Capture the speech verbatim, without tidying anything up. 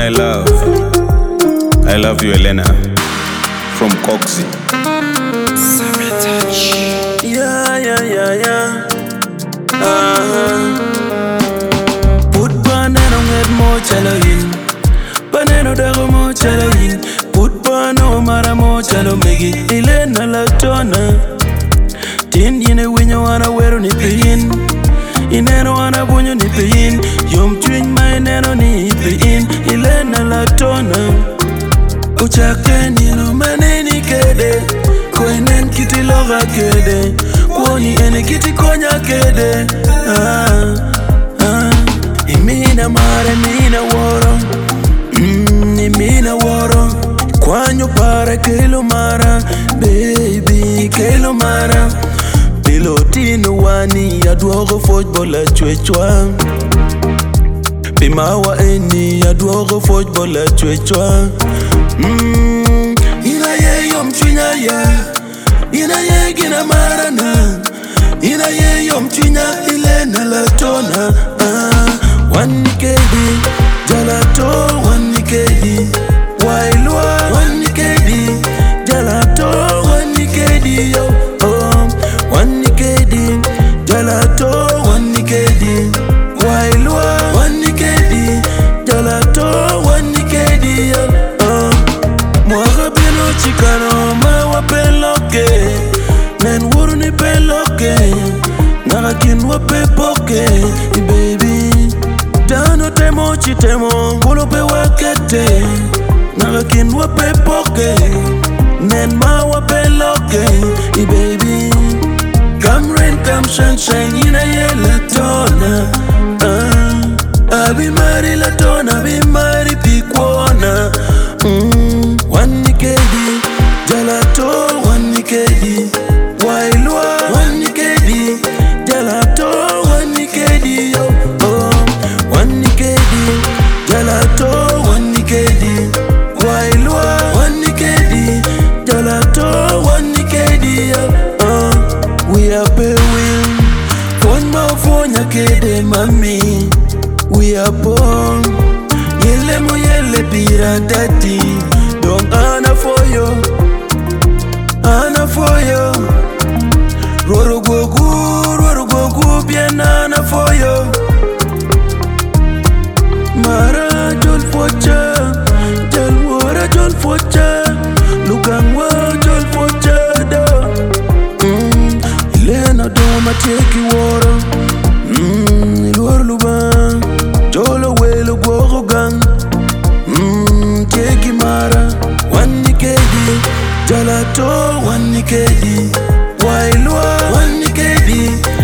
my love. I love you, Elena. From Coxie. Yeah, yeah, yeah, yeah. Uh-huh. Put banana with more chaloin. Banana dago more chaloin. Put banana mara more chalo megi. Elena la tona. Tin yine winyo wana weru ni pain. Ineno wana bunyo ni pain. Yom twin my neno ni pain. Elena la tona. Uchake nino maneni kede. Koinen kiti loga kede. Kwoni ene kiti konya kede. Ah, ah. Imina mare mina woro. Mm, imina woro. Kwanyo para kelo mara. Baby kelo mara. Pilotino wani aduogo football a chwechwa. Pimawa eni aduogo football a chwechwa. Mm, ina ye yom chwinya ye. Ina ye gina marana. Ina ye yom chwinya Elena la tona. Ah, one kedi jalato one kedi. Wailwa one kedi jalato one kedi yo. Oh, one kedi jalato one kedi. Wailwa one kedi jalato one kedi yo. Oh, mwaga bino chikano mawa peloke. Nen wuru ni peloke. Naga kinwa pepoke. Baby Dano temo chitemo Kulo pe wakete Naga kinwa pepoke. Nen mawa peloke. Baby Come rain come sunshine Ina ye la tona. Ah, Abi mari la tona Abi mari pikwana. Mm, one kedi jalato one kedi. Wailwa one kedi jalato one kedi yo. Oh, one kedi jalato one kedi. Wailwa one kedi jalato one kedi yo. Oh, we are paying phone ma phone kede mami. We are born yele mo yele pira daddy. Don't ana for you, ana for you. Roro gogu, roro gogu, bien ana for you. Mara jol focha, jol wara jol focha. Lugangwa jol focha do. Mm, Elena do ma take water. Mm, ilwar luban, jolo welo gogo gang. Mm, take mara, one kedi, jalato one kedi. Wailwa one kedi